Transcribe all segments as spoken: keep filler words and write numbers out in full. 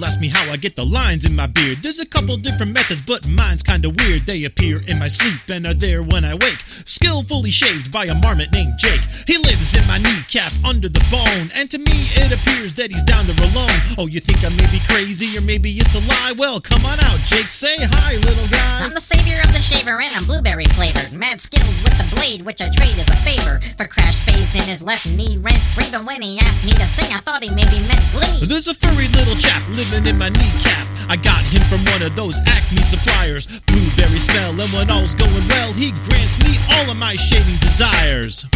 People ask me how I get the lines in my beard. There's a couple different methods, but mine's kinda weird. They appear in my sleep and are there when I wake. Skillfully shaved by a marmot named Jake. He lives in my kneecap under the bone, and to me it appears that he's down there alone. Oh, you think I may be crazy or maybe it's a lie? Well, come on out, Jake, say hi, little guy. I'm the savior of the shaver and I'm blueberry flavored. Mad skills with the blade, which I trade as a favor for crash face in his left knee rent free. But when he asked me to sing, I thought he maybe meant glee. There's a furry little chap living in my kneecap. I got him from one of those Acme suppliers. Blueberry smell, and when all's going well, he grants me all of my shaving desires.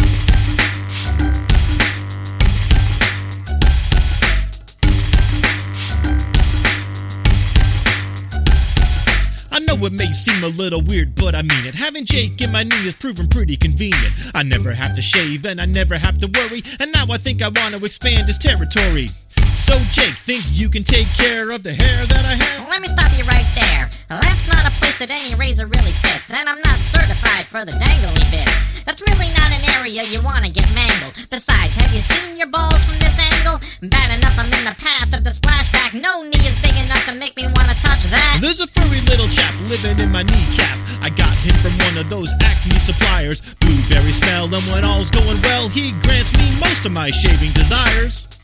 I know it may seem a little weird, but I mean it. Having Jake in my knee has proven pretty convenient. I never have to shave and I never have to worry, and now I think I want to expand his territory. So Jake, think you can take care of the hair that I have? Let me stop you right there. That's not a place that any razor really fits, and I'm not certified for the dangly bits. That's really not an area you want to get mangled. Besides, have you seen your balls from this angle? Bad enough I'm in the path of the splashback. No knee is big enough to make me want to touch that. There's a furry little chap living in my kneecap. I got him from one of those Acme suppliers. Blueberry smell, and when all's going well, he grants me most of my shaving desires.